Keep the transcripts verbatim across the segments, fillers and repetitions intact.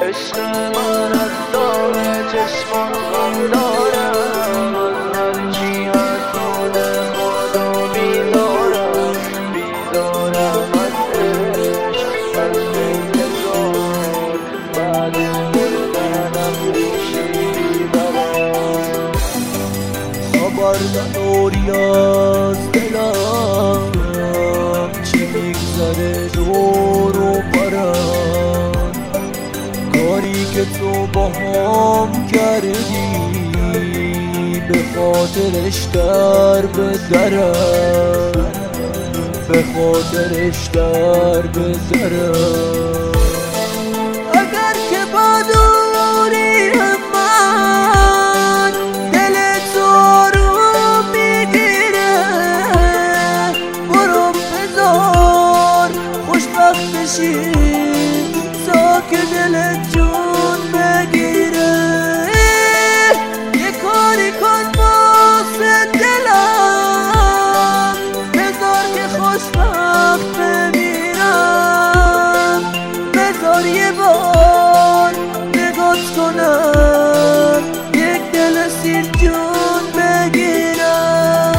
عشق من از داغ چشمان غم دارم، از هرچی حسود خدا بیزارم، بیزارم از عشق، از انتظار بعد مردنم ریشی برم. خبر نداری از دلم چی میگذره دور و برم، کاری که تو با هم کردی به خاطرش در بذرم، به خاطرش در بذرم. اگر که با دوری من دل تو رو میگیره، برو بذار خوشبخت بشی تا که دلت جون بگیره. یه کاری کن واسه دلم، بذار که خوشبخت بمیرم، بذار یه بار نگات کنم یک دل سیر جون بگیرم.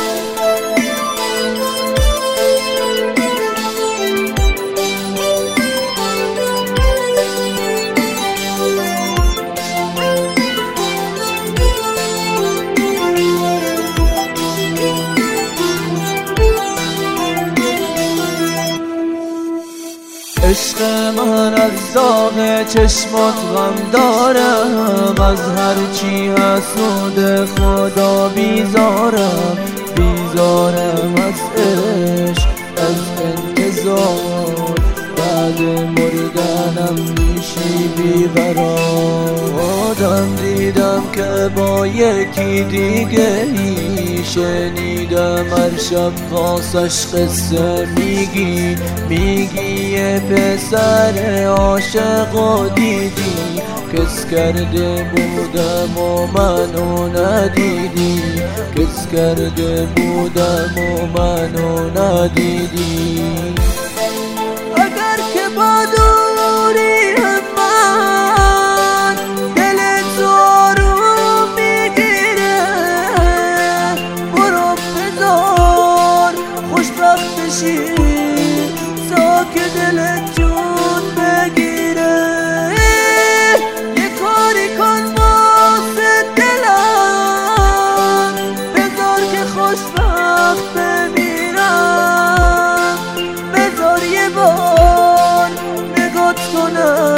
عشق من از داغ چشمات غم دارم، از هرچی حسود خدا بیزارم، بیزارم از عشق، از انتظار بعد مردنم میشی بیقرار. آدم دیدم که با یکی دیگه ای، شنیدم هر شب واسش قصه میگی، میگی یه پسر عاشقو دیدی، کس کرده بودم و منو ندیدی، کس کرده بودم و منو ندیدی. اگر که با دوری من دل تو رو میگیره، برو بذار خوشبخت بشی تا که دلت جون بگیره. یه کاری کن واسه دلم، بذار که خوشبخت بمیرم، بذار یه بار نگات کنم